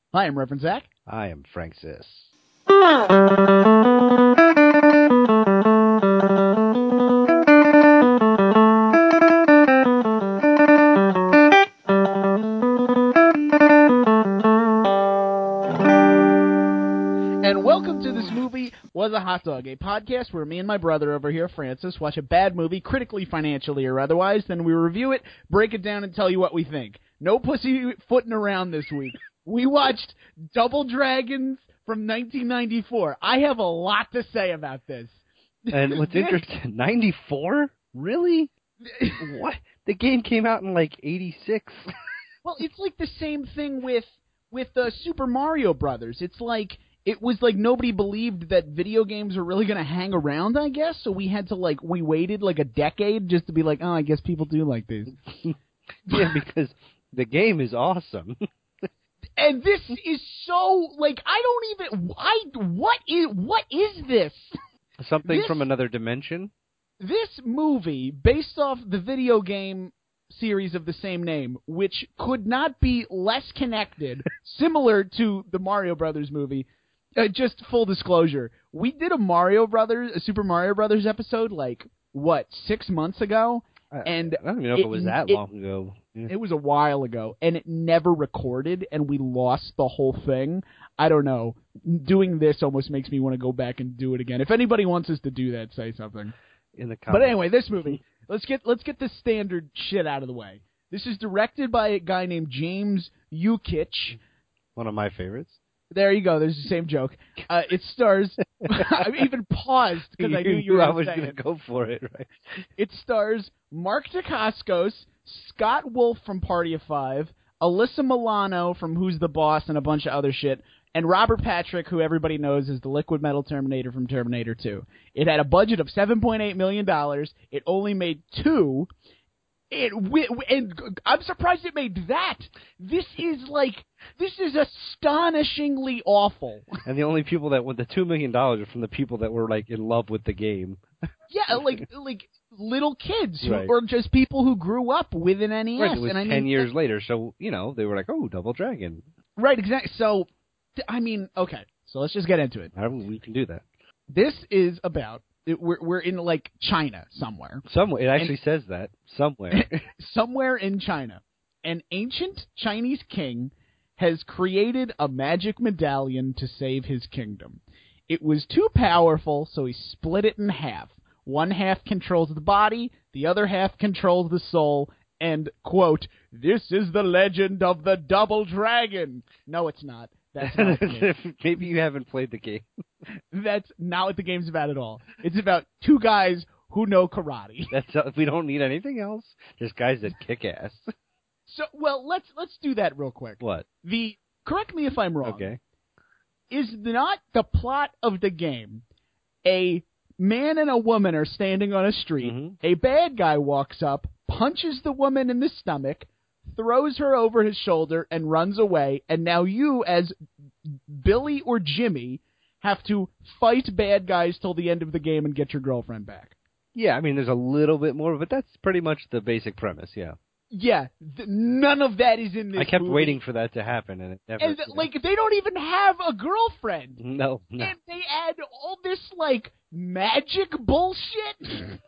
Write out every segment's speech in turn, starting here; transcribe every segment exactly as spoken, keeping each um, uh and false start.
Hi, I'm Reverend Zach. I am Francis. And welcome to This Movie Was a Hot Dog, a podcast where me and my brother over here, Francis, watch a bad movie, critically, financially, or otherwise, then we review it, break it down, and tell you what we think. No pussyfooting around this week. We watched Double Dragons from nineteen ninety-four. I have a lot to say about this. And what's interesting, ninety-four? Really? What? The game came out in like eighty-six. Well, it's like the same thing with with uh, Super Mario Brothers. It's like it was like nobody believed that video games were really going to hang around, I guess. So we had to like we waited like a decade just to be like, oh, I guess people do like these. Yeah, because the game is awesome. And this is so like I don't even I what is what is this? Something This- from another dimension? This movie, based off the video game series of the same name, which could not be less connected, similar to the Mario Brothers movie. Uh, just full disclosure, we did a Mario Brothers, a Super Mario Brothers episode, like what six months ago, and I don't even know if it, it was that it, long ago. Yeah. It was a while ago, and it never recorded, and we lost the whole thing. I don't know. Doing this almost makes me want to go back and do it again. If anybody wants us to do that, say something. In the comments. But anyway, this movie. Let's get let's get the standard shit out of the way. This is directed by a guy named James Yukich. One of my favorites. There you go. There's the same joke. Uh, it stars. I even paused because I knew you were I going was to say going it. to go for it, right? It stars Mark Dacascos, Scott Wolf from Party of Five, Alyssa Milano from Who's the Boss and a bunch of other shit, and Robert Patrick, who everybody knows is the liquid metal Terminator from Terminator two. It had a budget of seven point eight million dollars. It only made two. It and I'm surprised it made that. This is like this is astonishingly awful. And the only people that with the two million dollars are from the people that were like in love with the game. Yeah, like like little kids who, Right. or just people who grew up with an N E S. Right, it was and I ten mean, years later, so you know they were like, "Oh, Double Dragon." Right, exactly. So, I mean, okay. So let's just get into it. However, we can do that. This is about it, we're we're in like China somewhere. Somewhere it actually says that somewhere. Somewhere in China, an ancient Chinese king has created a magic medallion to save his kingdom. It was too powerful, so he split it in half. One half controls the body, the other half controls the soul, and, quote, "This is the legend of the Double Dragon." No, it's not. That's not what it is. Maybe you haven't played the game. That's not what the game's about at all. It's about two guys who know karate. That's uh, we don't need anything else. Just guys that kick ass. So, well, let's let's do that real quick. What? The correct me if I'm wrong. Okay. Is not the plot of the game a man and a woman are standing on a street. Mhm. A bad guy walks up, punches the woman in the stomach, throws her over his shoulder, and runs away. And now you, as Billy or Jimmy, have to fight bad guys till the end of the game and get your girlfriend back. Yeah, I mean, there's a little bit more, but that's pretty much the basic premise. Yeah. Yeah, th- none of that is in this I kept movie. waiting for that to happen, and it never. And, like, they don't even have a girlfriend. No, no. And they add all this, like, magic bullshit.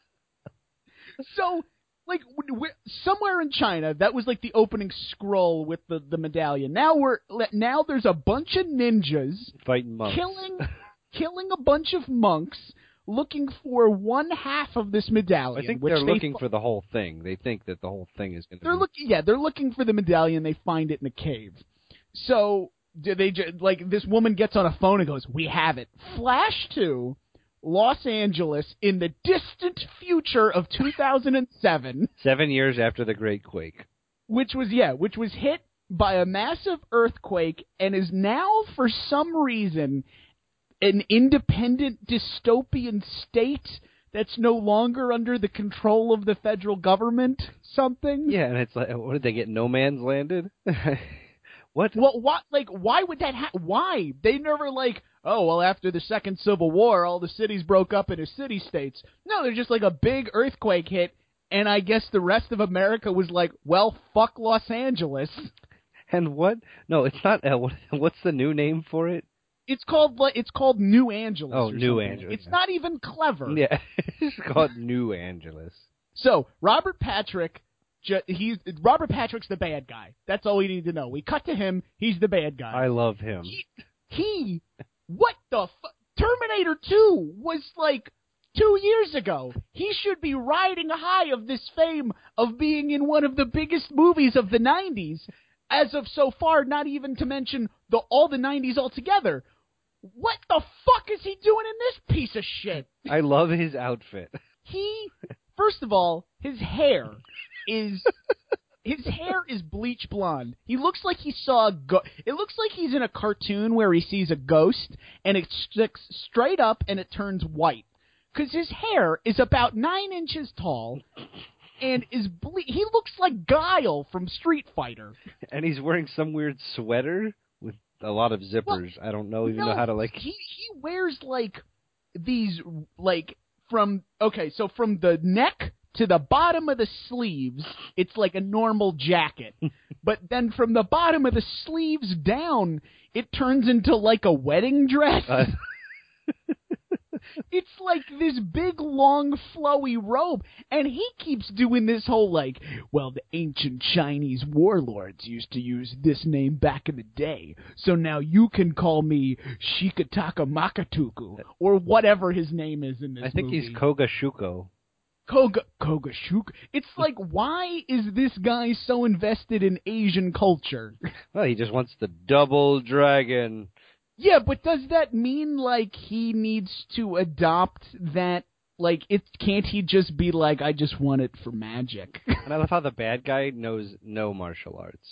So, like, we're, somewhere in China, that was, like, the opening scroll with the, the medallion. Now we're now there's a bunch of ninjas Fighting monks. killing killing a bunch of monks looking for one half of this medallion. I think which they're they looking fi- for the whole thing. They think that the whole thing is going to They're be... looking, yeah, they're looking for the medallion. They find it in a cave. So do they ju- like this woman gets on a phone and goes, "We have it." Flash to Los Angeles in the distant future of two thousand seven, Seven years after the Great Quake. which was yeah, which was hit by a massive earthquake and is now for some reason an independent dystopian state that's no longer under the control of the federal government. Something. Yeah, and it's like, what did they get? No Man's Landed? What? Well, what? Like, why would that happen? Why? They never like, oh, well, after the Second Civil War, all the cities broke up into city-states. No, they're just like a big earthquake hit, and I guess the rest of America was like, well, fuck Los Angeles. And what? No, it's not. Uh, what, what's the new name for it? It's called like it's called New Angeles. Oh, or New something. Angeles. It's not even clever. Yeah, it's called New Angeles. So Robert Patrick, ju- he's Robert Patrick's the bad guy. That's all we need to know. We cut to him. He's the bad guy. I love him. He, he what the fu- Terminator two was like two years ago. He should be riding high of this fame of being in one of the biggest movies of the nineties. As of so far, not even to mention the all the nineties altogether. What the fuck is he doing in this piece of shit? I love his outfit. He, first of all, his hair is his hair is bleach blonde. He looks like he saw a go- it looks like he's in a cartoon where he sees a ghost and it sticks straight up and it turns white. Cuz his hair is about nine inches tall and is ble- he looks like Guile from Street Fighter. And he's wearing some weird sweater with a lot of zippers. Well, I don't know even no, know how to like. He he wears like these like from okay, so from the neck to the bottom of the sleeves, it's like a normal jacket. But then from the bottom of the sleeves down, it turns into like a wedding dress. Uh, It's like this big, long, flowy robe, and he keeps doing this whole, like, well, the ancient Chinese warlords used to use this name back in the day, so now you can call me Shikataka Makatuku, or whatever his name is in this I think movie. he's Koga Shuko. Koga, Koga Shuka. It's like, why is this guy so invested in Asian culture? Well, he just wants the double dragon. Yeah, but does that mean, like, he needs to adopt that, like, it can't he just be like, I just want it for magic? And I love how the bad guy knows no martial arts.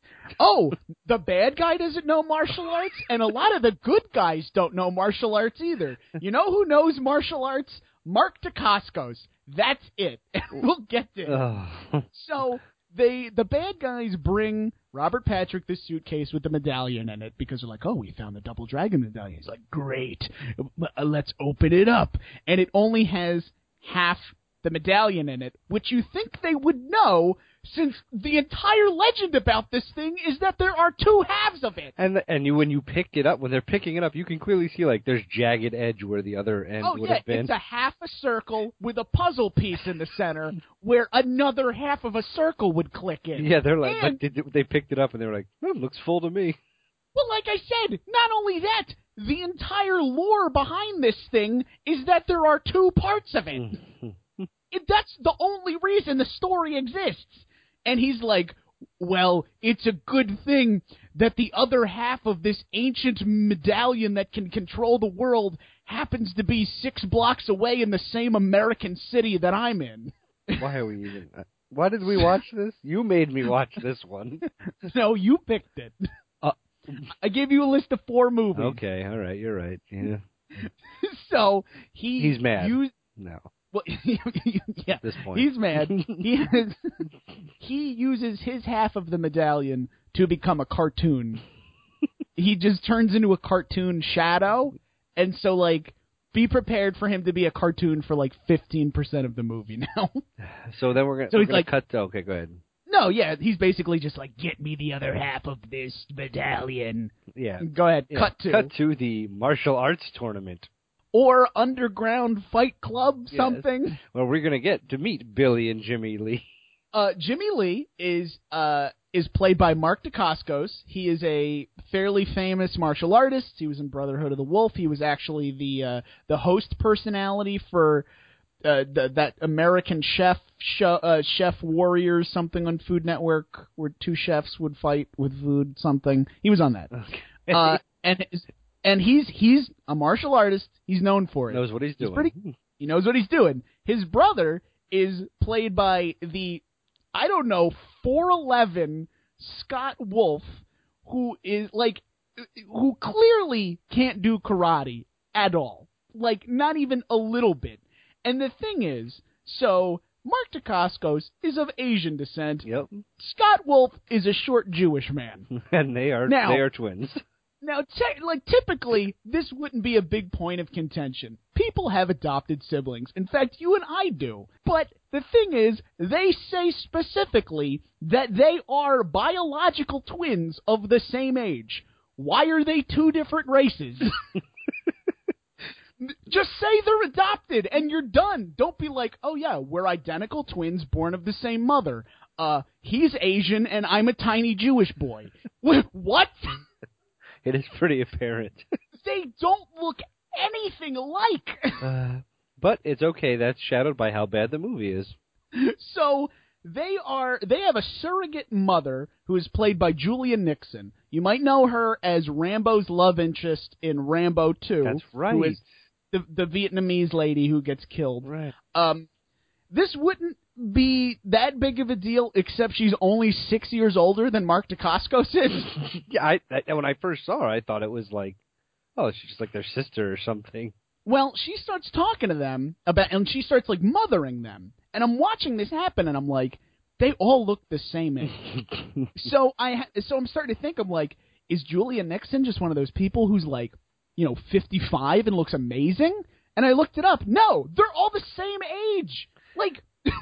Oh, the bad guy doesn't know martial arts, and a lot of the good guys don't know martial arts either. You know who knows martial arts? Mark Dacascos. That's it. And we'll get there. Oh. So they the bad guys bring Robert Patrick this suitcase with the medallion in it because they're like, oh, we found the double dragon medallion. He's like, great, let's open it up. And it only has half the medallion in it, which you think they would know since the entire legend about this thing is that there are two halves of it. And and you when you pick it up, when they're picking it up, you can clearly see like there's jagged edge where the other end Oh, would yeah, have been. it's a half a circle with a puzzle piece in the center where another half of a circle would click in. Yeah, they're like, And- but they, they picked it up and they were like, oh, it looks full to me. Well, like I said, not only that, the entire lore behind this thing is that there are two parts of it. it that's the only reason the story exists. And he's like, well, it's a good thing that the other half of this ancient medallion that can control the world happens to be six blocks away in the same American city that I'm in. Why are we even... Why did we watch this? You made me watch this one. No, you picked it. Uh, I gave you a list of four movies. Okay, all right, you're right. Yeah. So he He's mad. used... No. Well, yeah, At this point. he's mad. He has, he uses his half of the medallion to become a cartoon. He just turns into a cartoon shadow, and so like, be prepared for him to be a cartoon for like fifteen percent of the movie now. So then we're gonna. So we're he's gonna like- cut. To, okay, go ahead. No, yeah, he's basically just like, get me the other half of this medallion. Yeah. Go ahead, yeah. cut to. Cut to the martial arts tournament. Or Underground Fight Club, Yes. something. Well, we're gonna get to meet Billy and Jimmy Lee. Uh, Jimmy Lee is uh, is played by Mark Dacascos. He is a fairly famous martial artist. He was in Brotherhood of the Wolf. He was actually the uh, the host personality for uh, the, that American Chef show, uh, Chef Warriors something on Food Network, where two chefs would fight with food something. He was on that. Okay. Uh, and and he's he's a martial artist. He's known for it. Knows what he's doing. pretty- He knows what he's doing. His brother is played by the, I don't know, four eleven Scott Wolf, who is like, who clearly can't do karate at all. Like, not even a little bit. And the thing is, so Mark Dacascos is of Asian descent. Yep. Scott Wolf is a short Jewish man. And they are Now- they are twins. Now, te- like typically, this wouldn't be a big point of contention. People have adopted siblings. In fact, you and I do. But the thing is, they say specifically that they are biological twins of the same age. Why are they two different races? Just say they're adopted and you're done. Don't be like, oh yeah, we're identical twins born of the same mother. Uh, he's Asian and I'm a tiny Jewish boy. What? It is pretty apparent. They don't look anything alike. uh, but it's okay. That's shadowed by how bad the movie is. So they are. They have a surrogate mother who is played by Julia Nixon. You might know her as Rambo's love interest in Rambo two. That's right. Who is the the Vietnamese lady who gets killed. Right. Um, this wouldn't be that big of a deal, except she's only six years older than Mark Dacascos is. Yeah, I, I when I first saw her, I thought it was like, oh, she's just like their sister or something. Well, she starts talking to them about, and she starts like mothering them. And I'm watching this happen, and I'm like, they all look the same age. so I, so I'm starting to think, I'm like, is Julia Nixon just one of those people who's like, you know, fifty-five and looks amazing? And I looked it up. No, they're all the same age. Like.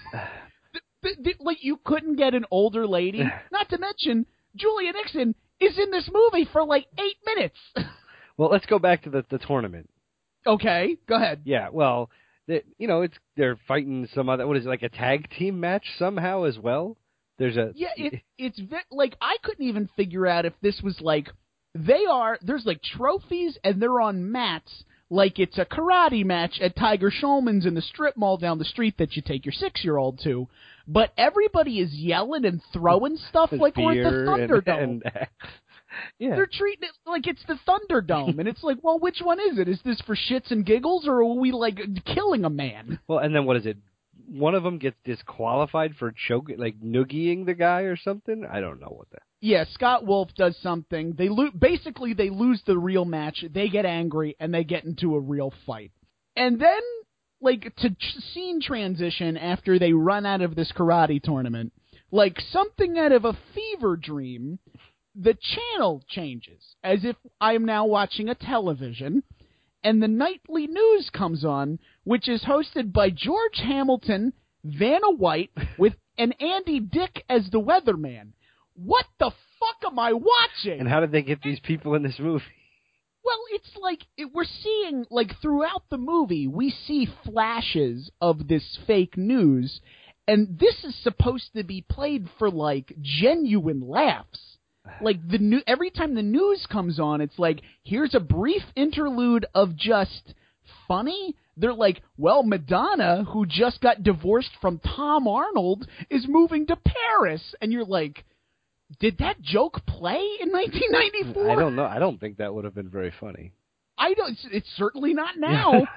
the, the, the, like you couldn't get an older lady. Not to mention, Julia Nixon is in this movie for like eight minutes. Well, let's go back to the, the tournament. Okay, go ahead. Yeah, well, the, you know, it's they're fighting some other. What is it, like a tag team match somehow as well? There's a yeah. It, it's ve- like I couldn't even figure out if this was like they are. There's like trophies and they're on mats. Like it's a karate match at Tiger Schulman's in the strip mall down the street that you take your six-year-old to. But everybody is yelling and throwing stuff like we're at the Thunderdome. And, and, yeah. They're treating it like it's the Thunderdome. And it's like, well, which one is it? Is this for shits and giggles, or are we, like, killing a man? Well, and then what is it? One of them gets disqualified for choking, like noogieing the guy or something? I don't know what that. Yeah, Scott Wolf does something. They lo- Basically, they lose the real match. They get angry, and they get into a real fight. And then, like, to tr- scene transition after they run out of this karate tournament, like something out of a fever dream, the channel changes, as if I'm now watching a television, and the nightly news comes on, which is hosted by George Hamilton, Vanna White, with and Andy Dick as the weatherman. What the fuck am I watching? And how did they get these people in this movie? Well, it's like it, we're seeing, like, throughout the movie, we see flashes of this fake news, and this is supposed to be played for, like, genuine laughs. Like, the new, every time the news comes on, it's like, here's a brief interlude of just funny. They're like, well, Madonna, who just got divorced from Tom Arnold, is moving to Paris. And you're like, did that joke play in nineteen ninety-four? I don't know. I don't think that would have been very funny. I don't. It's, it's certainly not now.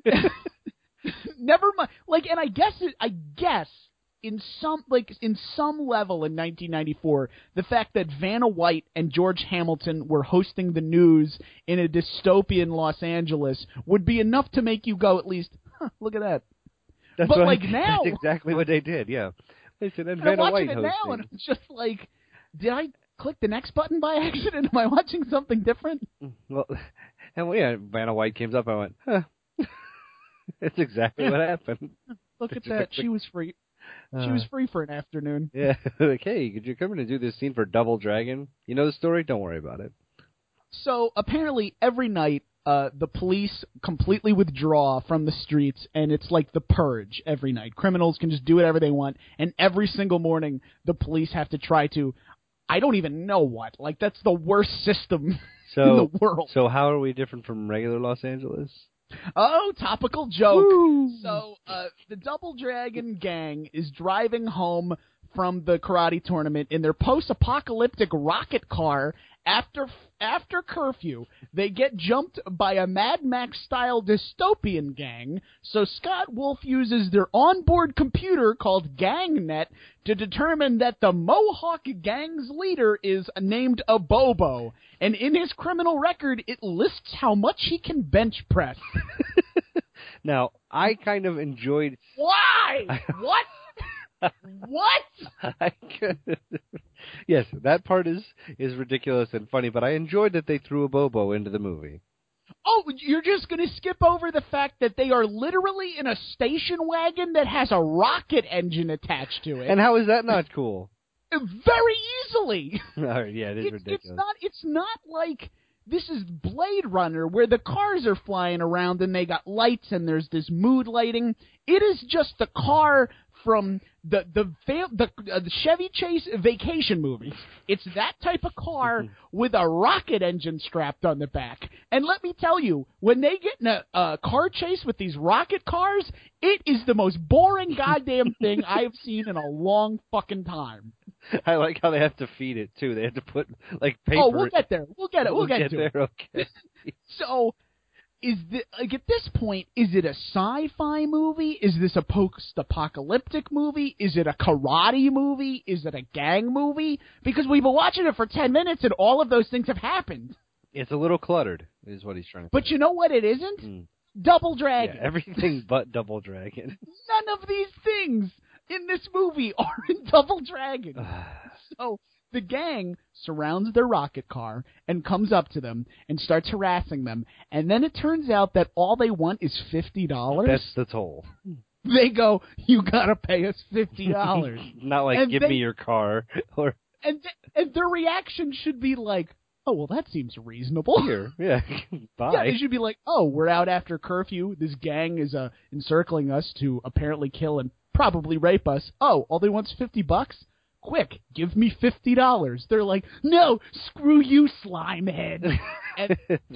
Never mind. Like, and I guess it. I guess in some like in some level in nineteen ninety-four, the fact that Vanna White and George Hamilton were hosting the news in a dystopian Los Angeles would be enough to make you go at least, huh, look at that. That's but what like I, now, that's exactly what they did. Yeah, they said and I'm Vanna watching White it hosting. now, and it's just like, did I click the next button by accident? Am I watching something different? Well, and well, yeah, Vanna White came up. I went, huh. That's exactly Yeah. what happened. Look at that. She was free. She Uh, was free for an afternoon. Yeah, like, hey, could you come in and do this scene for Double Dragon? You know the story? Don't worry about it. So apparently every night uh, the police completely withdraw from the streets, and it's like the purge every night. Criminals can just do whatever they want, and every single morning the police have to try to, I don't even know what. Like, that's the worst system So, in the world. So how are we different from regular Los Angeles? Oh, topical joke. Woo. So, uh, the Double Dragon gang is driving home from the karate tournament in their post-apocalyptic rocket car after after curfew. They get jumped by a Mad Max-style dystopian gang, so Scott Wolf uses their onboard computer called GangNet to determine that the Mohawk gang's leader is named Abobo, and in his criminal record, it lists how much he can bench press. Now, I kind of enjoyed... Why? What? What? I could... Yes, that part is, is ridiculous and funny, but I enjoyed that they threw a Bobo into the movie. Oh, you're just going to skip over the fact that they are literally in a station wagon that has a rocket engine attached to it. And how is that not cool? Very easily. All right, yeah, it is it's, ridiculous. It's not, it's not like this is Blade Runner where the cars are flying around and they got lights and there's this mood lighting. It is just the car from the the fam- the, uh, the Chevy Chase Vacation movie. It's that type of car with a rocket engine strapped on the back. And let me tell you, when they get in a uh, car chase with these rocket cars, it is the most boring goddamn thing I have seen in a long fucking time. I like how they have to feed it too. They have to put like paper. Oh, we'll get there. We'll get it. We'll, we'll get, get to there. it. Okay. So, is the like at this point, is it a sci-fi movie? Is this a post-apocalyptic movie? Is it a karate movie? Is it a gang movie? Because we've been watching it for ten minutes, and all of those things have happened. It's a little cluttered, is what he's trying to. But say. you know what? It isn't. Mm. Double Dragon. Yeah, everything but Double Dragon. None of these things in this movie are in Double Dragon. So the gang surrounds their rocket car and comes up to them and starts harassing them. And then it turns out that all they want is fifty dollars. That's the toll. They go, you gotta pay us fifty dollars. Not like, and give they, me your car. or and, th- and their reaction should be like, oh, well, that seems reasonable. Here, yeah, bye. Yeah, they should be like, oh, we're out after curfew. This gang is uh, encircling us to apparently kill and probably rape us. Oh, all they want's fifty bucks? Quick, give me fifty dollars. They're like, no, screw you, slime head. and,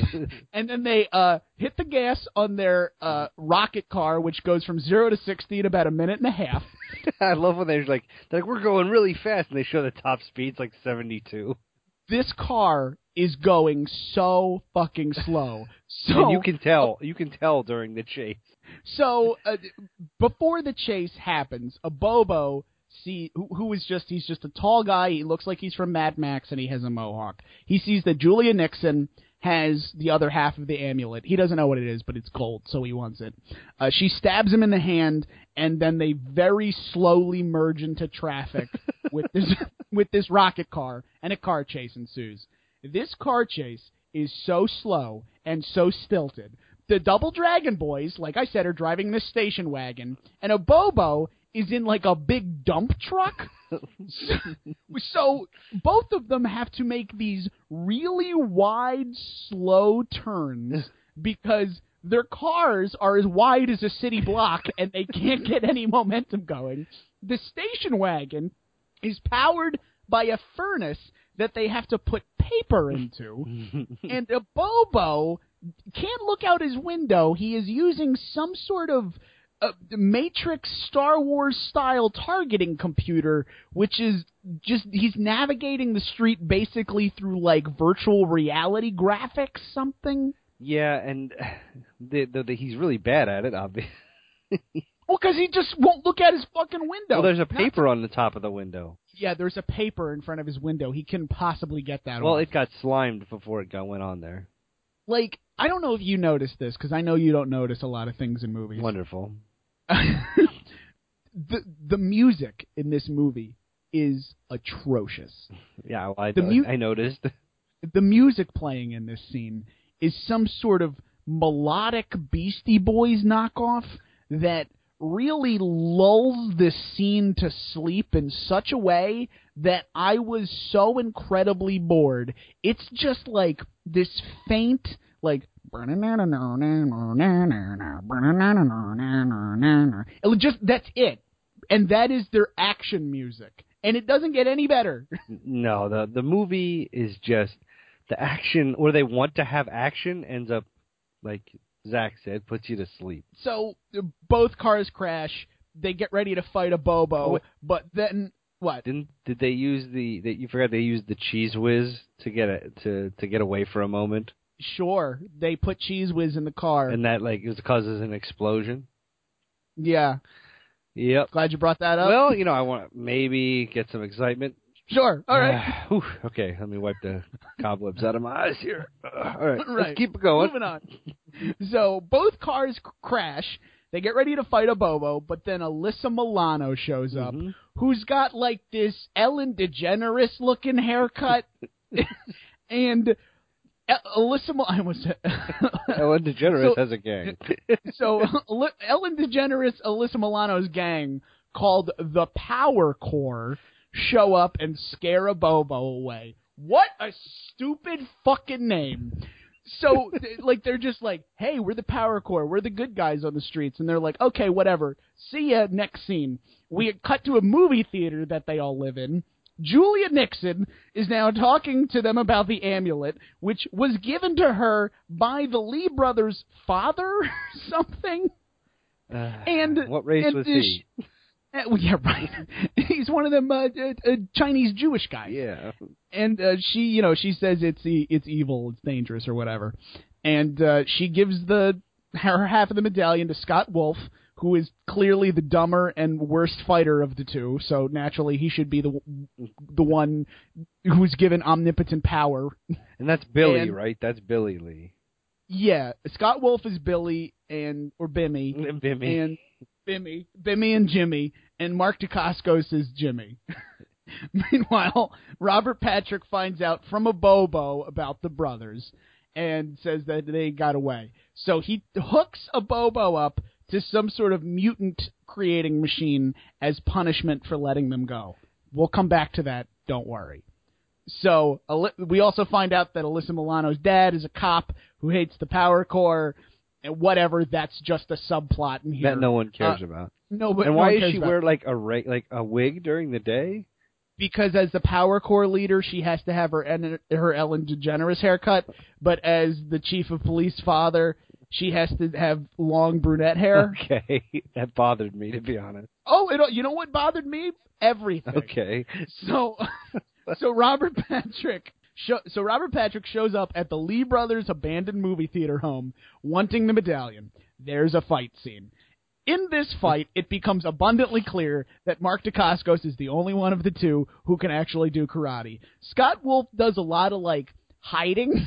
and then they uh, hit the gas on their uh, rocket car, which goes from zero to sixty in about a minute and a half. I love when they're like, they're like, we're going really fast, and they show the top speed's like seventy-two. This car is going so fucking slow. So and you can tell, you can tell during the chase. So uh, before the chase happens, a Bobo see who, who is just he's just a tall guy. He looks like he's from Mad Max, and he has a mohawk. He sees that Julia Nixon has the other half of the amulet. He doesn't know what it is, but it's gold, so he wants it. Uh, she stabs him in the hand, and then they very slowly merge into traffic with this with this rocket car, and a car chase ensues. This car chase is so slow and so stilted. The Double Dragon boys, like I said, are driving this station wagon, and a Bobo is in like a big dump truck. so, so both of them have to make these really wide, slow turns because their cars are as wide as a city block and they can't get any momentum going. The station wagon is powered by a furnace that they have to put paper into, and a Bobo can't look out his window. He is using some sort of uh, Matrix Star Wars style targeting computer, which is just, he's navigating the street basically through like virtual reality graphics, something. Yeah, and the, the, the, he's really bad at it, obviously. Well, because he just won't look at his fucking window. Well, there's a paper on the top of the window. Yeah, there's a paper in front of his window. He couldn't possibly get that Well, off. it got slimed before it got went on there. Like, I don't know if you noticed this, because I know you don't notice a lot of things in movies. Wonderful. the the music in this movie is atrocious. Yeah, I, the mu- I noticed. The music playing in this scene is some sort of melodic Beastie Boys knockoff that really lulls this scene to sleep in such a way that I was so incredibly bored. It's just like this faint, like, it just, that's it. And that is their action music. And it doesn't get any better. No, the the movie is just, the action, or they want to have action, ends up, like Zach said, puts you to sleep. So both cars crash. They get ready to fight a Bobo, oh, but then what? Didn't did they use the? That you forgot they used the Cheese Whiz to get a, to to get away for a moment? Sure, they put Cheese Whiz in the car, and that like it causes an explosion. Yeah. Yep. Glad you brought that up. Well, you know, I want to maybe get some excitement. Sure. All right. Whew, okay, let me wipe the cobwebs out of my eyes here. Uh, all right, right. Let's keep it going. Moving on. So both cars c- crash. They get ready to fight a Bobo, but then Alyssa Milano shows up, Mm-hmm. who's got like this Ellen DeGeneres looking haircut, and Alyssa Milano. I almost said Ellen DeGeneres so, has a gang. so Ellen DeGeneres, Alyssa Milano's gang, called the Power Core, show up and scare a Bobo away. What a stupid fucking name. So, like, they're just like, hey, we're the Power Core. We're the good guys on the streets. And they're like, okay, whatever. See ya, next scene. We cut to a movie theater that they all live in. Julia Nixon is now talking to them about the amulet, which was given to her by the Lee brothers' father or something. Uh, and what race and was this, he? Uh, well, yeah, right. He's one of them uh, uh, uh, Chinese Jewish guys. Yeah. And uh, she, you know, she says it's e- it's evil, it's dangerous, or whatever. And uh, she gives the her half of the medallion to Scott Wolf, who is clearly the dumber and worst fighter of the two. So naturally, he should be the the one who's given omnipotent power. And that's Billy, and, right? That's Billy Lee. Yeah, Scott Wolf is Billy and or Bimmy. Bimmy. And Bimmy, Bimmy and Jimmy, and Mark Dacascos is Jimmy. Meanwhile, Robert Patrick finds out from a Bobo about the brothers and says that they got away. So he hooks a Bobo up to some sort of mutant creating machine as punishment for letting them go. We'll come back to that, don't worry. So we also find out that Alyssa Milano's dad is a cop who hates the Power Core. And whatever, that's just a subplot in here. That no one cares uh, about. No, but and no why one does cares she about wear like a ra- like a wig during the day? Because as the Power Core leader, she has to have her her Ellen DeGeneres haircut. But as the chief of police father, she has to have long brunette hair. Okay, that bothered me, to be honest. Oh, it, you know what bothered me? Everything. Okay. So, so Robert Patrick. So Robert Patrick shows up at the Lee Brothers abandoned movie theater home, wanting the medallion. There's a fight scene. In this fight, it becomes abundantly clear that Mark Dacascos is the only one of the two who can actually do karate. Scott Wolf does a lot of, like, hiding.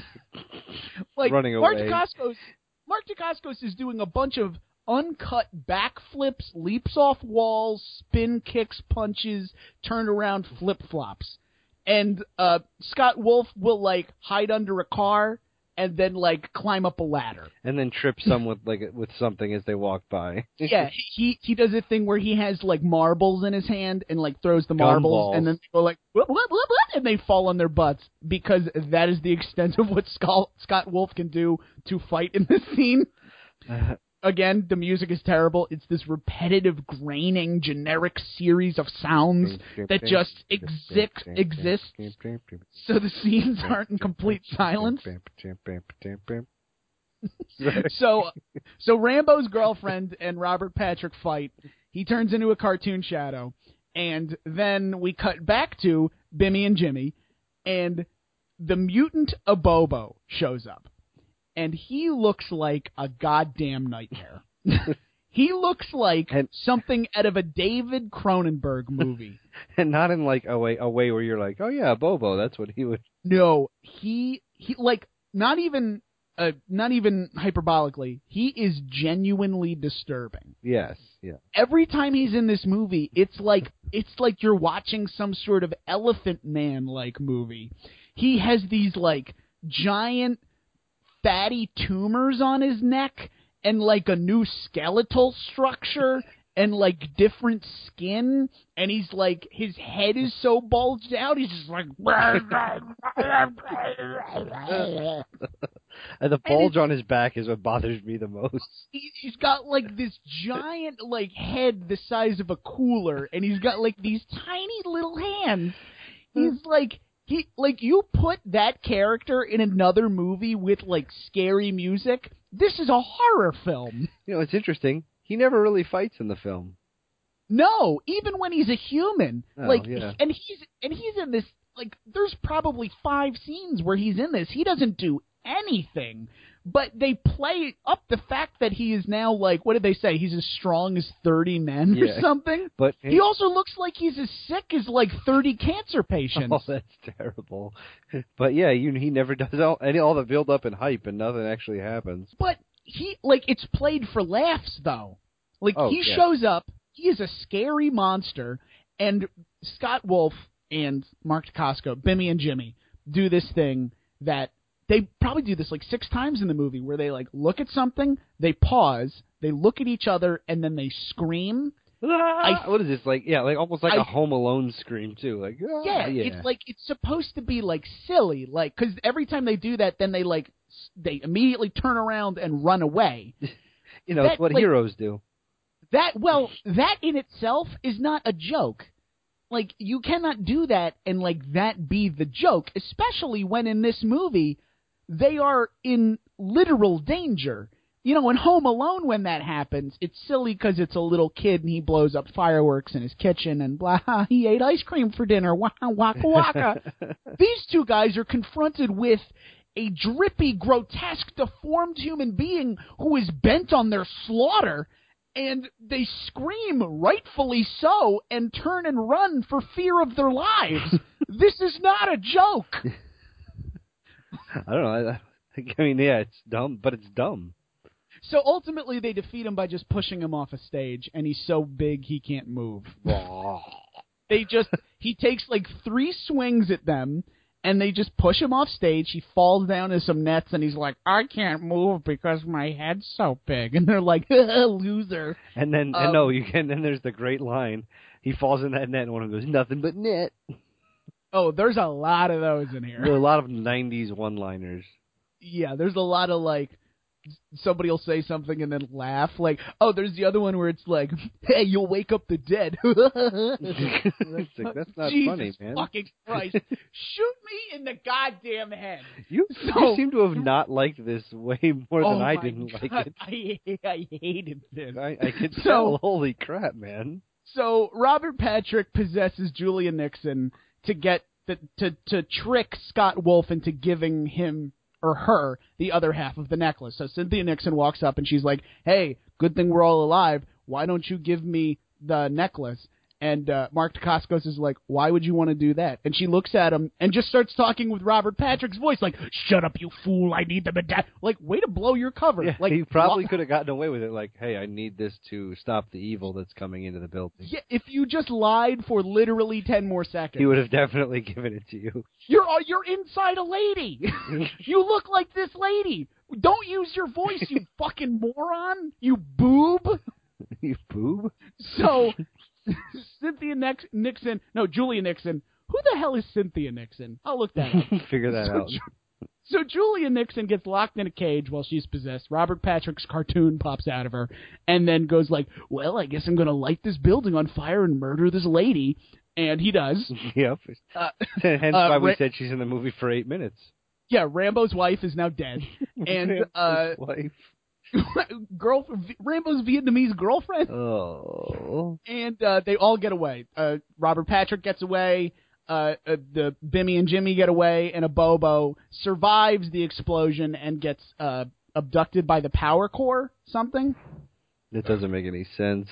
like, Running Mark away. Dacascos, Mark Dacascos is doing a bunch of uncut backflips, leaps off walls, spin kicks, punches, turn around flip-flops. And uh, Scott Wolf will, like, hide under a car and then, like, climb up a ladder. And then trip some with, like, with something as they walk by. Yeah, he he does a thing where he has, like, marbles in his hand and, like, throws the marbles. Gumballs. And then they go, like, whoop, whoop, whoop, whoop, and they fall on their butts because that is the extent of what Scott, Scott Wolf can do to fight in this scene. Uh, Again, the music is terrible. It's this repetitive, graining, generic series of sounds that just exist, exist, so the scenes aren't in complete silence. so, so Rambo's girlfriend and Robert Patrick fight. He turns into a cartoon shadow, and then we cut back to Bimmy and Jimmy, and the mutant Abobo shows up. And he looks like a goddamn nightmare. He looks like and, something out of a David Cronenberg movie. And not in like a way a way where you're like, oh yeah, Bobo, that's what he would. No, he he like not even uh, not even hyperbolically. He is genuinely disturbing. Yes, yeah. Every time he's in this movie, it's like it's like you're watching some sort of Elephant Man like movie. He has these like giant fatty tumors on his neck and like a new skeletal structure and like different skin, and he's like his head is so bulged out he's just like and the bulge on his back is what bothers me the most. He's got like this giant like head the size of a cooler, and he's got like these tiny little hands. He's like He like you put that character in another movie with like scary music. This is a horror film. You know, it's interesting. He never really fights in the film. No, even when he's a human, Oh, like, yeah. and he's and he's in this. Like, there's probably five scenes where he's in this. He doesn't do anything, but they play up the fact that he is now like, what did they say? He's as strong as thirty men Yeah. or something. But He also looks like he's as sick as like thirty cancer patients. Oh, that's terrible. But yeah, you, he never does all any all the build up and hype, and nothing actually happens. But he like it's played for laughs though. Like, Oh, he yeah. shows up, he is a scary monster, and Scott Wolf and Mark Dacascos, Bimmy and Jimmy, do this thing that they probably do this like six times in the movie, where they like look at something, they pause, they look at each other, and then they scream. Ah, what is this, like, yeah, like almost like I- a Home Alone scream, too. Like, ah, Yeah, yeah. it's like it's supposed to be like silly, like because every time they do that, then they like s- they immediately turn around and run away. you know, that, it's what like- heroes do. That well, that in itself is not a joke. Like, you cannot do that and like that be the joke, especially when in this movie they are in literal danger. You know, in Home Alone, when that happens, it's silly because it's a little kid and he blows up fireworks in his kitchen and blah, he ate ice cream for dinner, waka waka waka. These two guys are confronted with a drippy, grotesque, deformed human being who is bent on their slaughter, and they scream, rightfully so, and turn and run for fear of their lives. This is not a joke. I don't know. I, I mean, yeah, it's dumb, but it's dumb. So ultimately, they defeat him by just pushing him off a stage, and he's so big he can't move. They just he takes like three swings at them, and they just push him off stage. He falls down into some nets, and he's like, "I can't move because my head's so big." And they're like, "Loser." And then, Um, and no, you can. Then there's the great line. He falls in that net, and one of them goes, "Nothing but net." Oh, there's a lot of those in here. There are a lot of nineties one-liners. Yeah, there's a lot of like. Somebody will say something and then laugh. Like, oh, there's the other one where it's like, "Hey, you'll wake up the dead." It's like, that's not Jesus funny, man. fucking Christ. Shoot me in the goddamn head. You, So- you seem to have not liked this way more Oh than I my didn't God, like it. I, I hated this. I, I could So- tell. Holy crap, man. So Robert Patrick possesses Julia Nixon to get the, to to trick Scott Wolf into giving him or her the other half of the necklace. So Cynthia Nixon walks up and she's like, "Hey, good thing we're all alive. Why don't you give me the necklace?" And uh, Mark Dacascos is like, "Why would you want to do that?" And she looks at him and just starts talking with Robert Patrick's voice, like, "Shut up, you fool! I need the medallion." Like, way to blow your cover. Yeah, like, he probably lo- could have gotten away with it. Like, hey, I need this to stop the evil that's coming into the building. Yeah, if you just lied for literally ten more seconds, He would have definitely given it to you. You're uh, you're inside a lady. You look like this lady. Don't use your voice, you fucking moron. You boob. You boob? So, Cynthia Nix- Nixon, no, Julia Nixon. Who the hell is Cynthia Nixon? I'll look that up. Figure that So out. Ju- So Julia Nixon gets locked in a cage while she's possessed. Robert Patrick's cartoon pops out of her and then goes like, "Well, I guess I'm going to light this building on fire and murder this lady." And he does. Yep. Uh, Hence uh, why we Ra- said she's in the movie for eight minutes. yeah, Rambo's wife is now dead. And uh, Rambo's wife. girl, Rambo's Vietnamese girlfriend. Oh. And uh, they all get away. Uh, Robert Patrick gets away. Uh, uh, the Bimmy and Jimmy get away, and a Bobo survives the explosion and gets uh, abducted by the Power Core. Something. That doesn't make any sense.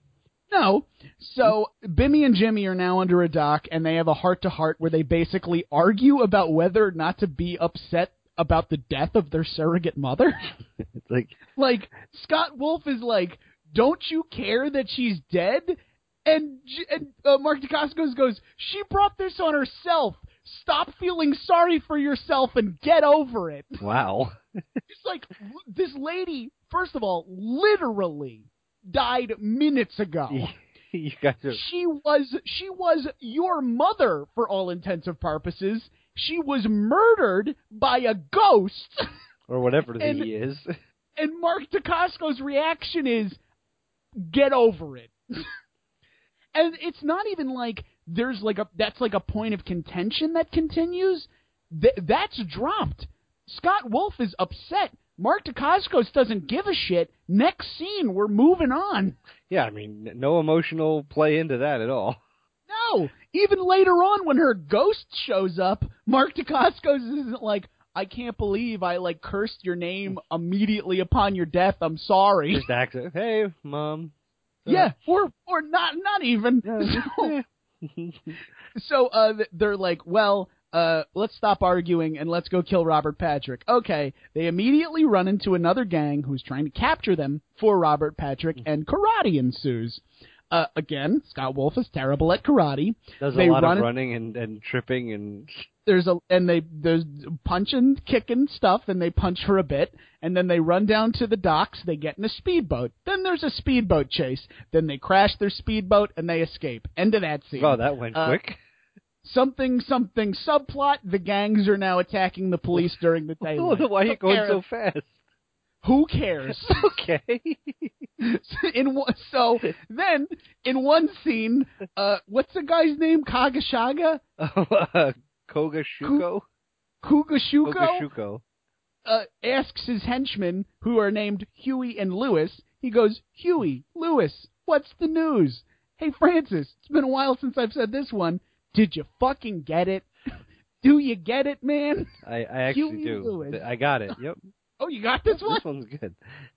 No. So Bimmy and Jimmy are now under a dock, and they have a heart-to-heart where they basically argue about whether or not to be upset about the death of their surrogate mother. It's like, Like, Scott Wolf is like, "Don't you care that she's dead?" And, J- and uh, Mark Dacascos goes, "She brought this on herself. Stop feeling sorry for yourself and get over it." wow. It's like, this lady, first of all, literally died minutes ago. You guys are... She was she was your mother for all intents and purposes. She was murdered by a ghost. Or whatever And- he is. And Mark Dacascos' reaction is, "Get over it." And it's not even like there's like a that's like a point of contention that continues. Th- that's dropped. Scott Wolf is upset. Mark Dacascos doesn't give a shit. Next scene, we're moving on. Yeah, I mean, no emotional play into that at all. No, even later on when her ghost shows up, Mark Dacascos isn't like, "I can't believe I like cursed your name immediately upon your death. I'm sorry." Just acts like, hey, Mom. Yeah, or or not not even. So, so uh, they're like, "Well, uh, let's stop arguing and let's go kill Robert Patrick. Okay, they immediately run into another gang who's trying to capture them for Robert Patrick, and karate ensues. Uh, again, Scott Wolf is terrible at karate. Does they a lot run of in- running and, and tripping and... There's a and they there's punching, kicking stuff, and they punch for a bit, and then they run down to the docks. They get in a speedboat. Then there's a speedboat chase. Then they crash their speedboat and they escape. End of that scene. Oh, that went Uh, quick. Something something subplot. The gangs are now attacking the police during the I daylight. don't know why you're Who going cares? so fast. Who cares? Okay. in one, so then in one scene, uh, what's the guy's name? Kagashaga? Oh, uh, Kogashuko? Kugashuko? Kogashuko. Uh, asks his henchmen, who are named Huey and Lewis. He goes, Huey, Lewis, what's the news? Hey, Francis, it's been a while since I've said this one. Did you fucking get it? Do you get it, man? I, I actually Huey do. Lewis. I got it. Yep. Oh, you got this one? This one's good.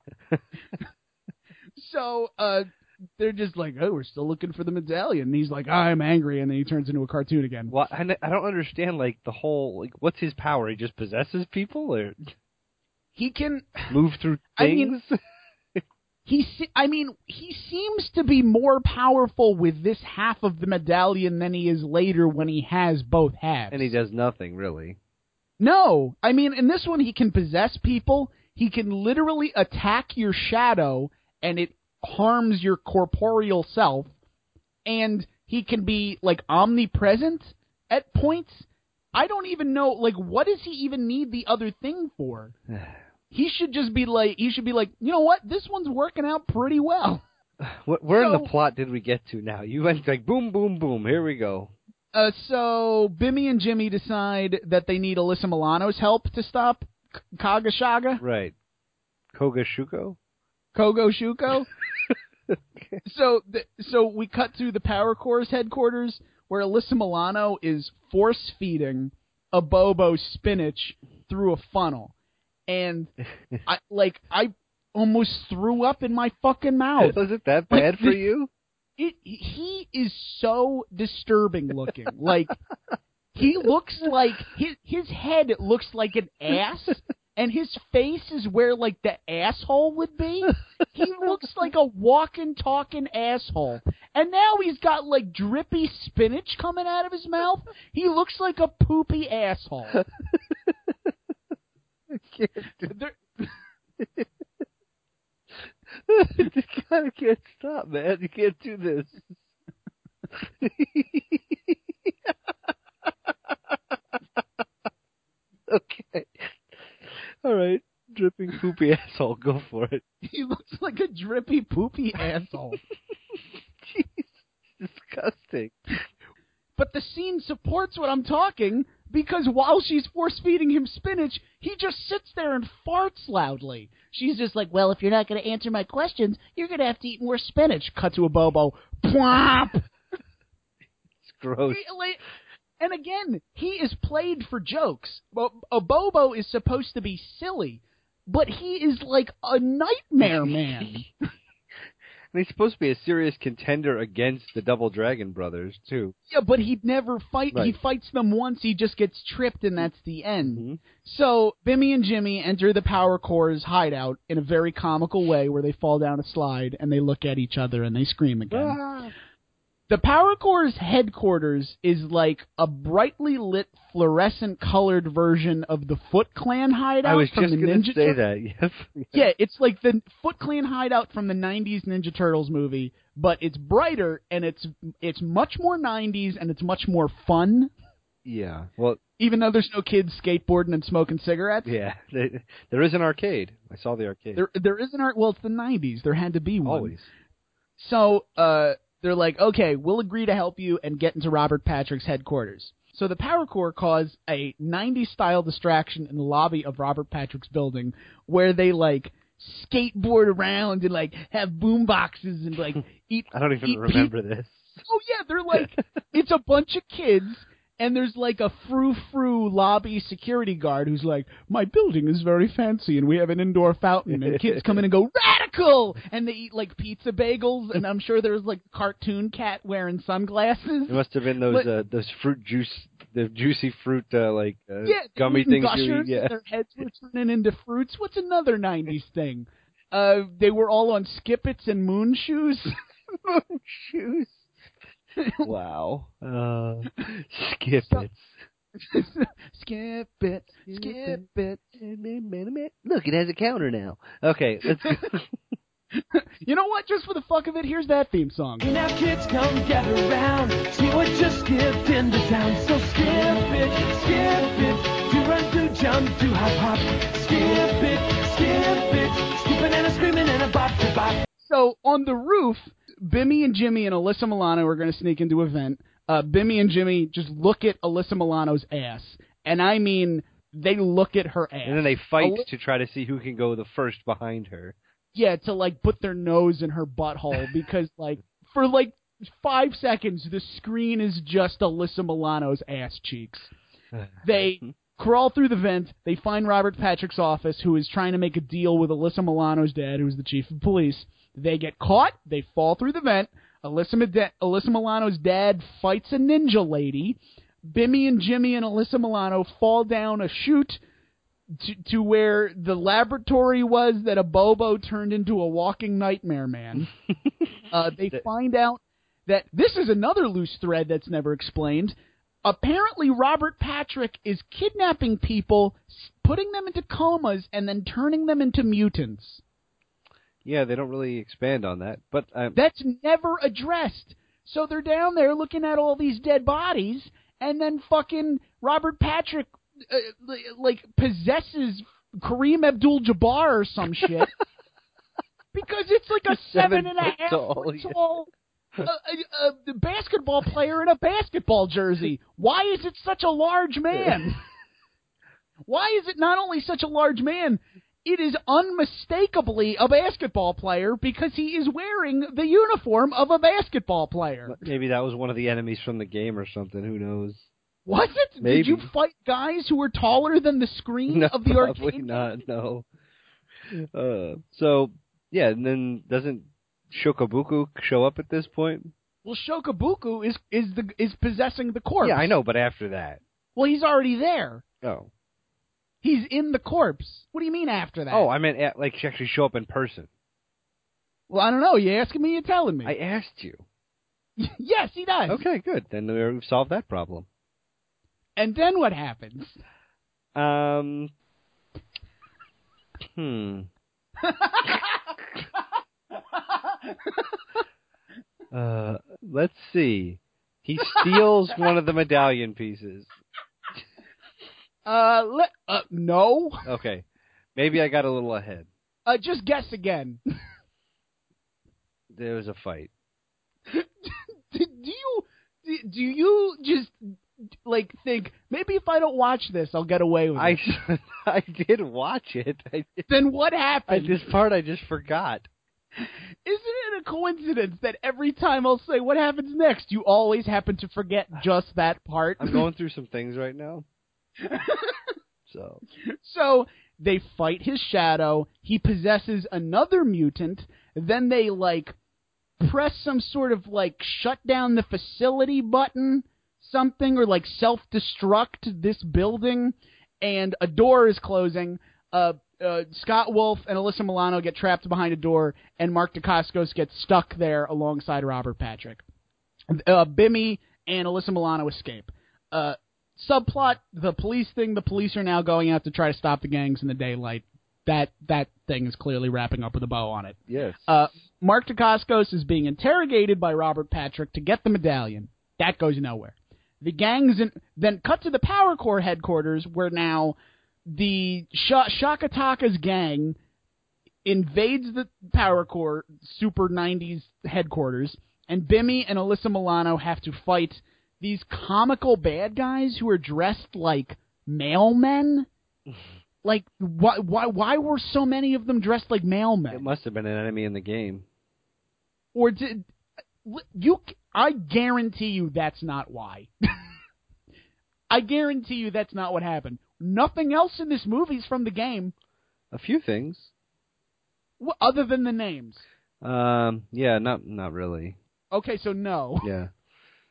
So, uh, they're just like, oh, we're still looking for the medallion. And he's like, I'm angry, and then he turns into a cartoon again. Well, I, I don't understand, like, the whole, like, what's his power? He just possesses people, or He can move through I mean- things? He, se- I mean, he seems to be more powerful with this half of the medallion than he is later when he has both halves. And he does nothing, really. No, I mean, in this one, he can possess people. He can literally attack your shadow, and it harms your corporeal self. And he can be, like, omnipresent at points. I don't even know, like, what does he even need the other thing for? He should just be like, he should be like, you know what? This one's working out pretty well. What, where in So- the plot did we get to now? You went like, boom, boom, boom, here we go. Uh, so Bimmy and Jimmy decide that they need Alyssa Milano's help to stop K- Kagashaga, Right. Kogashuko? Kogo Shuko. So, th- so we cut to the Power Corps headquarters where Alyssa Milano is force feeding a Bobo spinach through a funnel, and I like I almost threw up in my fucking mouth. Was it that Like, bad for this- you? It, he is so disturbing looking. Like, he looks like, his, his head looks like an ass, and his face is where, like, the asshole would be. He looks like a walking, talking asshole. And now he's got, like, drippy spinach coming out of his mouth. He looks like a poopy asshole. I can't do There- You gotta can't stop, man. You can't do this. Okay. All right. Dripping poopy asshole. Go for it. he looks like a drippy, poopy asshole. Jeez. Disgusting. But the scene supports what I'm talking, because while she's force-feeding him spinach, he just sits there and farts loudly. She's just like, well, if you're not going to answer my questions, you're going to have to eat more spinach. Cut to a Bobo. Plop! It's gross. He- like- And again, he is played for jokes. Bo- A Bobo is supposed to be silly, but he is like a nightmare man. And he's supposed to be a serious contender against the Double Dragon Brothers, too. Yeah, but he'd never fight. He Right. fights them once, he just gets tripped, and that's the end. Mhm. So, Bimmy and Jimmy enter the Power Corps' hideout in a very comical way where they fall down a slide and they look at each other and they scream again. Ah. The Power Corps' headquarters is like a brightly lit, fluorescent-colored version of the Foot Clan hideout I was from just the going Ninja to say Tur- that. Yes. Yeah, it's like the Foot Clan hideout from the nineties Ninja Turtles movie, but it's brighter and it's it's much more nineties and it's much more fun. Yeah. Well, Even though there's no kids skateboarding and smoking cigarettes. yeah. There, there is an arcade. I saw the arcade. There, there is an art. Well, it's the nineties. There had to be one. Always. So, uh, they're like, okay, we'll agree to help you and get into Robert Patrick's headquarters. So the Power Corps cause a nineties-style distraction in the lobby of Robert Patrick's building, where they like skateboard around and like have boom boxes and like eat. I don't even eat remember this. Oh yeah, they're like, it's a bunch of kids, and there's like a frou-frou lobby security guard who's like, my building is very fancy, and we have an indoor fountain, and kids come in and go, radical! And they eat like pizza bagels, and I'm sure there's like a cartoon cat wearing sunglasses. It must have been those But- uh, those fruit juice the juicy fruit, uh, like uh, yeah, gummy eating things you Gushers eat. Yeah. and their heads were turning into fruits. What's another nineties thing? Uh, they were all on Skippets and moon shoes. Moon shoes. Wow. Uh, skip So- it. skip it, skip it. Look, it has a counter now. Okay, let's go. You know what? Just for the fuck of it, here's that theme song. Now kids come gather round, see what just skipped into town. So skip it, skip it, do run, do jump, do hop hop. Skip it, skip it, skipping and a screaming and a bop to bop. So on the roof, Bimmy and Jimmy and Alyssa Milano are going to sneak into a vent. Uh, Bimmy and Jimmy just look at Alyssa Milano's ass, and I mean they look at her ass. And then they fight Aly- to try to see who can go the first behind her. Yeah, to like put their nose in her butthole because like for like five seconds the screen is just Alyssa Milano's ass cheeks. They crawl through the vent. They find Robert Patrick's office, who is trying to make a deal with Alyssa Milano's dad, who's the chief of police. They get caught. They fall through the vent. Alyssa, Mid- Alyssa Milano's dad fights a ninja lady. Bimmy and Jimmy and Alyssa Milano fall down a chute to, to where the laboratory was that a Bobo turned into a walking nightmare man. uh, they find out that this is another loose thread that's never explained. Apparently, Robert Patrick is kidnapping people, putting them into comas, and then turning them into mutants. Yeah, they don't really expand on that, but um, That's never addressed. So they're down there looking at all these dead bodies, and then fucking Robert Patrick, uh, like, possesses Kareem Abdul-Jabbar or some shit. Because it's like a seven, Seven and a foot half tall, foot yeah. tall uh, uh, uh, basketball player in a basketball jersey. Why is it such a large man? Why is it not only such a large man, it is unmistakably a basketball player because he is wearing the uniform of a basketball player. maybe that was one of the enemies from the game or something. Who knows? Was it? Maybe. Did you fight guys who were taller than the screen No, of the probably arcade? not. No. Uh, so yeah, and then doesn't Shokabuku show up at this point? Well, Shokabuku is is the is possessing the corpse. Yeah, I know, but after that. Well, he's already there. Oh. He's in the corpse. What do you mean after that? Oh, I meant at, like actually show up in person. Well, I don't know. You asking me? You telling me? I asked you. Yes, he does. Okay, good. Then we've solved that problem. And then what happens? Um. Hmm. uh, let's see. He steals one of the medallion pieces. Uh, let, uh, no. Okay. Maybe I got a little ahead. Uh, just guess again. There was a fight. do, do you do, do you just like think maybe if I don't watch this, I'll get away with I, it? I did watch it. I did. Then what I, happened? this part I just forgot. Isn't it a coincidence that every time I'll say what happens next, you always happen to forget just that part? I'm going through some things right now. So So they fight his shadow. He possesses another mutant. Then they like press some sort of like shut down the facility button, something, or like self-destruct this building, and a door is closing. Uh, uh, Scott Wolf and Alyssa Milano get trapped behind a door, and Mark Dacascos gets stuck there alongside Robert Patrick. Uh, Bimmy and Alyssa Milano escape. Uh, subplot, the police thing, the police are now going out to try to stop the gangs in the daylight. That that thing is clearly wrapping up with a bow on it. yes. Uh, Mark Dacascos is being interrogated by Robert Patrick to get the medallion. That goes nowhere. The gangs in, then cut to the Power Corps headquarters, where now the Sh- Shakataka's gang invades the Power Corps Super nineties headquarters, and Bimmy and Alyssa Milano have to fight these comical bad guys who are dressed like mailmen. Like, why, why, why were so many of them dressed like mailmen? It must have been an enemy in the game. Or did you? I guarantee you that's not why. I guarantee you that's not what happened. Nothing else in this movie is from the game. A few things. Wh- other than the names. Um. Yeah. Not. Not really. Okay, so no. Yeah.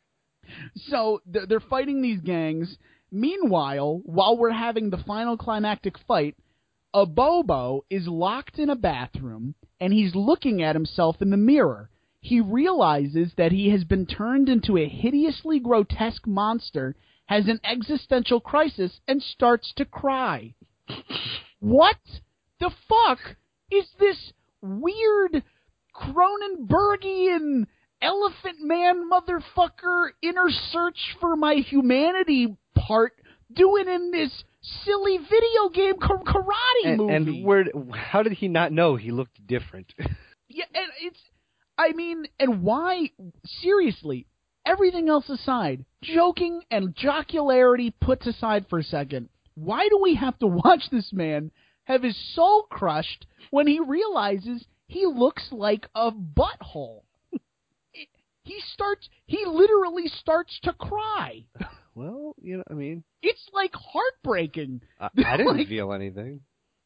So th- they're fighting these gangs. Meanwhile, while we're having the final climactic fight, Abobo is locked in a bathroom, and he's looking at himself in the mirror. He realizes that he has been turned into a hideously grotesque monster, has an existential crisis, and starts to cry. What the fuck is this weird Cronenbergian Elephant Man motherfucker inner search for my humanity part doing in this silly video game kar- karate And, movie? and where? How did he not know he looked different? Yeah, and it's, I mean, and why, seriously, everything else aside, joking and jocularity put aside for a second, why do we have to watch this man have his soul crushed when he realizes he looks like a butthole? He starts, he literally starts to cry. Well, you know, I mean, It's like heartbreaking. I, I didn't Like- feel anything.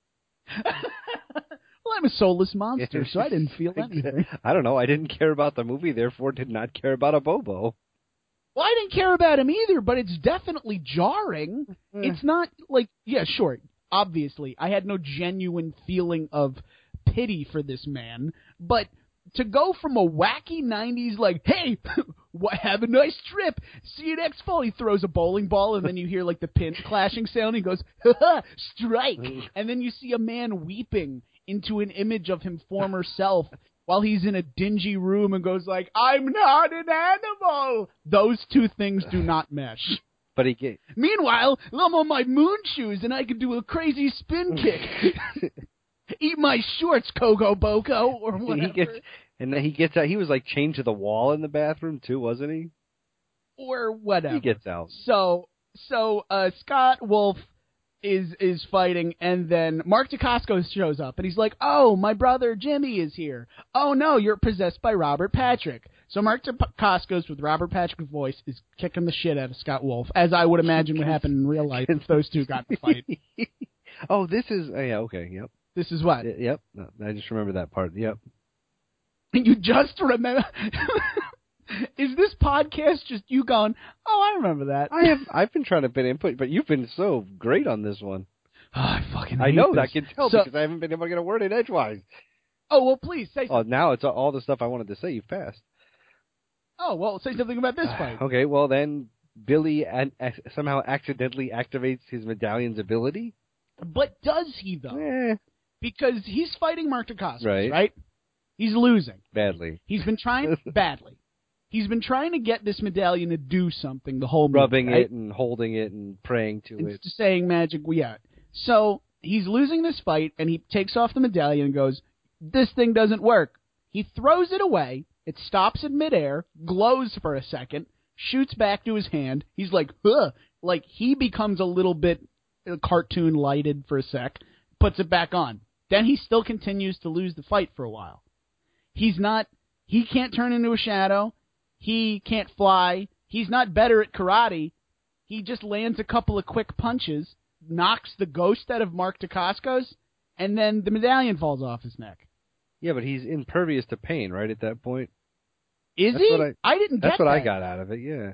Well, I'm a soulless monster, so I didn't feel anything. I don't know. I didn't care about the movie, therefore did not care about a Bobo. Well, I didn't care about him either, but it's definitely jarring. It's not like, yeah, sure, obviously, I had no genuine feeling of pity for this man, but to go from a wacky nineties, like, hey, what, have a nice trip, see you next fall, he throws a bowling ball, and then you hear, like, the pins clashing sound, he goes, ha ha, strike, and then you see a man weeping into an image of him former self, while he's in a dingy room and goes like, I'm not an animal. Those two things do not mesh. But he get, Meanwhile, I'm on my moon shoes and I can do a crazy spin kick. Eat my shorts, Coco Boko, or whatever. he gets, and then he gets out. He was like chained to the wall in the bathroom too, wasn't he? Or whatever. He gets out. So, so uh, Scott Wolf is is fighting, and then Mark Dacascos shows up, and he's like, oh, my brother Jimmy is here. Oh, no, you're possessed by Robert Patrick. So Mark Dacascos, with Robert Patrick's voice, is kicking the shit out of Scott Wolf, as I would imagine would happen in real life if those two got in a fight. Oh, this is, oh, yeah, okay, yep. This is what? Y- Yep, no, I just remember that part, yep. You just remember... Is this podcast just you going, oh, I remember that? I have, I've been trying to put input, but you've been so great on this one. Oh, I fucking I hate know, this. I can tell So- because I haven't been able to get a word in edgewise. Oh, well, please, say Oh, something. now it's all the stuff I wanted to say. You've passed. Oh, well, say something about this fight. Okay, well then, Billy an- ac- somehow accidentally activates his medallion's ability. But does he, though? Eh, Because he's fighting Mark Dacascos, Right. right? He's losing. badly. He's been trying, badly. He's been trying to get this medallion to do something the whole movie, Rubbing right? it and holding it and praying to And it. just saying magic, yeah. So he's losing this fight, and he takes off the medallion and goes, this thing doesn't work. He throws it away. It stops in midair, glows for a second, shoots back to his hand. He's like, huh. Like, he becomes a little bit uh, cartoon lighted for a sec, puts it back on. Then he still continues to lose the fight for a while. He's not, he can't turn into a shadow. He can't fly. He's not better at karate. He just lands a couple of quick punches, knocks the ghost out of Mark Dacascos, and then the medallion falls off his neck. Yeah, but he's impervious to pain, right, at that point? Is That's he? what I- didn't get That's what that. I got out of it, yeah.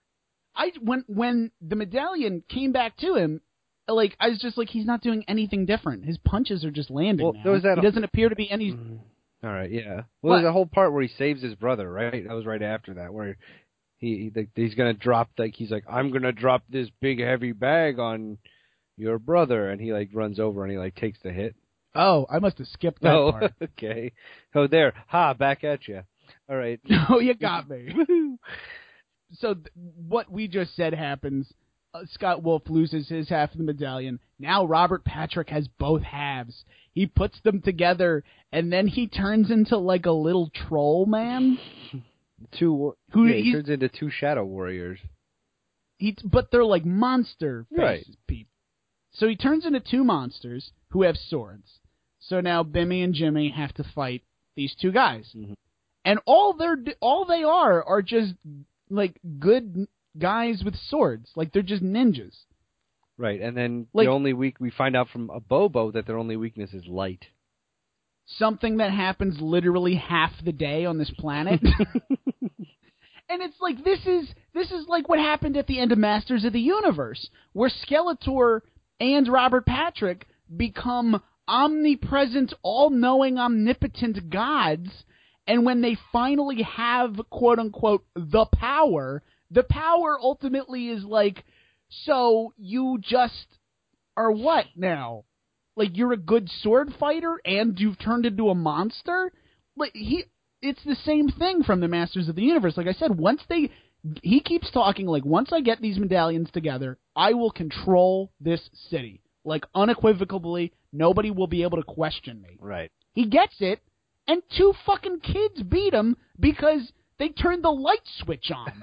I when when the medallion came back to him, like I was just like, he's not doing anything different. His punches are just landing Well, now. there was that- he doesn't appear to be any. Mm. All right, yeah. What? Well, there's a whole part where he saves his brother, right? That was right after that, where he, he he's gonna drop, like he's like, I'm gonna drop this big heavy bag on your brother, and he like runs over and he like takes the hit. Oh, I must have skipped that Oh, part. okay. Oh, there, ha, back at you. All right. No, you got me. Woohoo. So th- what we just said happens. Uh, Scott Wolf loses his half of the medallion. Now Robert Patrick has both halves. He puts them together, and then he turns into like a little troll man. Two. Who yeah, he he's- turns into two shadow warriors. He, but they're like monster faces, Right. people. So he turns into two monsters who have swords. So now Bimmy and Jimmy have to fight these two guys, Mhm. and all they're all they are are just like good guys with swords. Like they're just ninjas. Right, and then Like- the only weak we find out from a Bobo that their only weakness is light. Something that happens literally half the day on this planet. And it's like this is This is like what happened at the end of Masters of the Universe, where Skeletor and Robert Patrick become omnipresent, all-knowing, omnipotent gods, and when they finally have, quote-unquote, the power, the power ultimately is like, so you just are what now? Like, you're a good sword fighter and you've turned into a monster? Like, he, it's the same thing from the Masters of the Universe. Like I said, once they, he keeps talking like, once I get these medallions together, I will control this city. Like, unequivocally, nobody will be able to question me. Right. He gets it, and two fucking kids beat him because they turned the light switch on.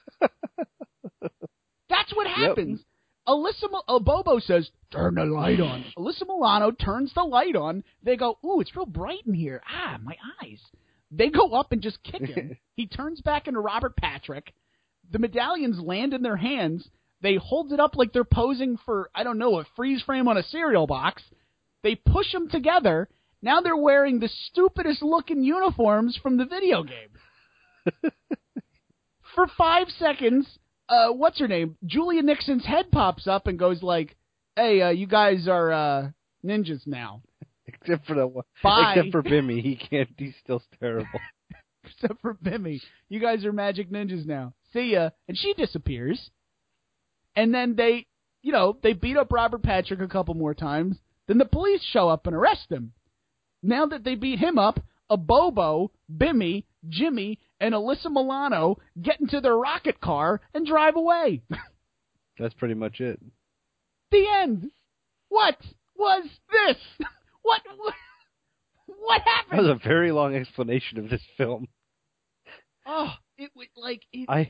That's what happens. Yep. Alyssa uh, Bobo says, turn the light on. Alyssa Milano turns the light on. They go, ooh, it's real bright in here. Ah, my eyes. They go up and just kick him. He turns back into Robert Patrick. The medallions land in their hands. They hold it up like they're posing for, I don't know, a freeze frame on a cereal box. They push them together. Now they're wearing the stupidest looking uniforms from the video game. For five seconds, uh, what's her name? Julia Nixon's head pops up and goes like, hey, uh, you guys are uh, ninjas now. Except for the one. Bye. Except for Bimmy. He can't, he's still terrible. Except for Bimmy. You guys are magic ninjas now. See ya. And she disappears. And then they, you know, they beat up Robert Patrick a couple more times. Then the police show up and arrest him. Now that they beat him up, a Bobo, Bimmy, Jimmy, and Alyssa Milano get into their rocket car and drive away. That's pretty much it. The end. What was this? What? What, what happened? That was a very long explanation of this film. Oh, it was like it. I.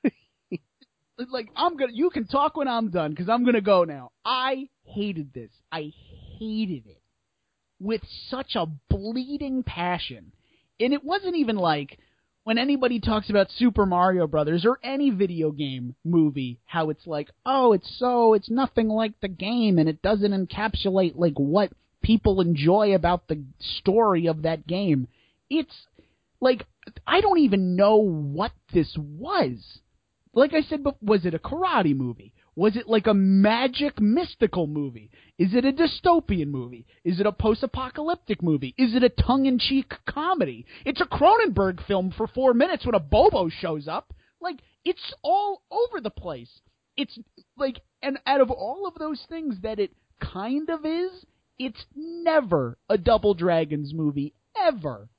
Like, I'm gonna. You can talk when I'm done, because I'm gonna go now. I hated this. I hated it with such a bleeding passion, and it wasn't even like when anybody talks about Super Mario Brothers or any video game movie, how it's like, oh, it's so, it's nothing like the game, and it doesn't encapsulate like what people enjoy about the story of that game. It's like, I don't even know what this was. Like I said, but was it a karate movie? Was it like a magic mystical movie? Is it a dystopian movie? Is it a post-apocalyptic movie? Is it a tongue-in-cheek comedy? It's a Cronenberg film for four minutes when a Bobo shows up. Like, it's all over the place. It's like, and out of all of those things that it kind of is, it's never a Double Dragons movie, ever.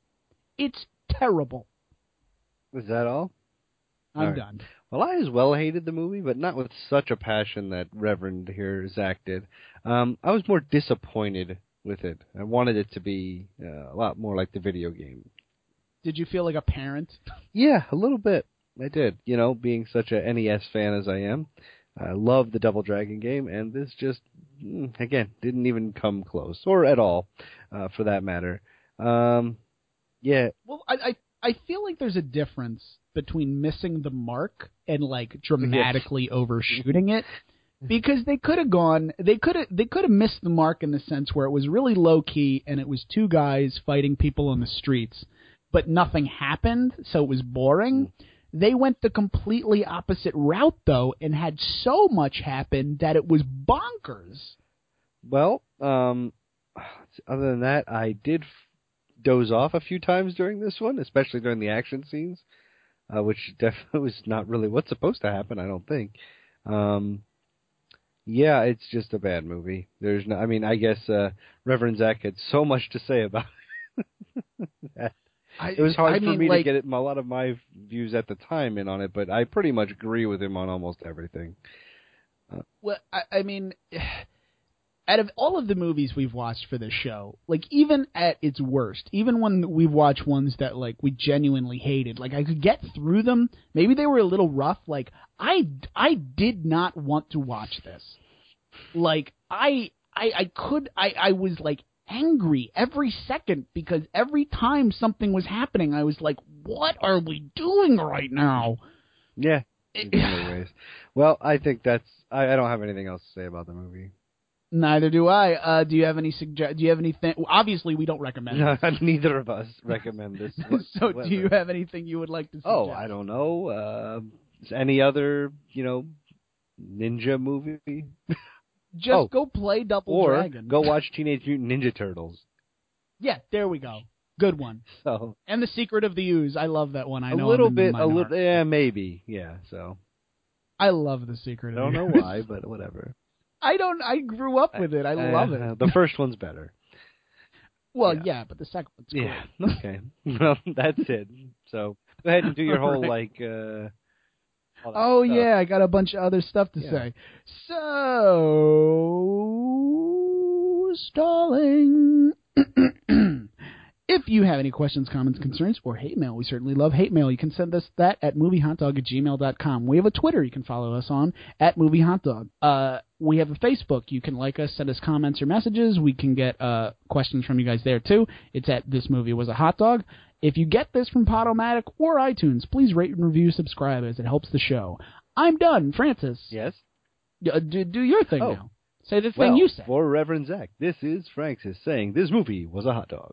It's terrible. Was that all? I'm all right. done. Well, I as well hated the movie, but not with such a passion that Reverend here, Zach, did. Um, I was more disappointed with it. I wanted it to be uh, a lot more like the video game. Did you feel like a parent? Yeah, a little bit. I did. You know, being such a N E S fan as I am, I love the Double Dragon game, and this just, again, didn't even come close, or at all, uh, for that matter. Um, yeah. Well, I, I I feel like there's a difference between missing the mark and like dramatically yes. overshooting it, because they could have gone, they could have they could have missed the mark in the sense where it was really low key and it was two guys fighting people on the streets, but nothing happened, so it was boring. They went the completely opposite route though, and had so much happen that it was bonkers. Well, um, other than that, I did doze off a few times during this one, especially during the action scenes, uh, which definitely was not really what's supposed to happen, I don't think. Um, yeah, it's just a bad movie. There's no, I mean, I guess uh, Reverend Zach had so much to say about it. I, it was hard I for mean, me like, to get it, a lot of my views at the time in on it, but I pretty much agree with him on almost everything. Uh, well, I, I mean, out of all of the movies we've watched for this show, like, even at its worst, even when we've watched ones that, like, we genuinely hated, like, I could get through them. Maybe they were a little rough. Like, I, I did not want to watch this. Like, I, I, I could, I, I was, like, angry every second, because every time something was happening, I was like, what are we doing right now? Yeah, in many ways. Well, I think that's, I, I don't have anything else to say about the movie. Neither do I. Uh, do you have any suggest? Do you have anything? Obviously, we don't recommend this. Neither of us recommend this. So, do you have anything you would like to suggest? Oh, I don't know. Uh, any other, you know, ninja movie. Just Oh, go play Double or Dragon. go watch Teenage Mutant Ninja Turtles. Yeah, there we go. Good one. So And The Secret of the Ooze. I love that one. I a know little I'm in the bit, a little, minority. yeah, maybe, yeah. So I love The Secret I of the don't Ooze. know why, but whatever. I don't. I grew up with it. I love Uh, it. The first one's better. Well, yeah. yeah, but the second one's great. Yeah. Okay. Well, that's it. So go ahead and do your whole Right. like. Uh, all that Oh stuff. yeah, I got a bunch of other stuff to Yeah. say. So, stalling. If you have any questions, comments, concerns, or hate mail, we certainly love hate mail. You can send us that at moviehotdog at gmail dot com. We have a Twitter you can follow us on, at moviehotdog. Uh, we have a Facebook. You can like us, send us comments or messages. We can get uh, questions from you guys there, too. It's at This Movie Was a Hot Dog. If you get this from Podomatic or iTunes, please rate and review, subscribe, as it helps the show. I'm done. Francis, Yes. uh, do, do your thing Oh. now. Say the thing Well, you said. for Reverend Zach, this is Francis saying this movie was a hot dog.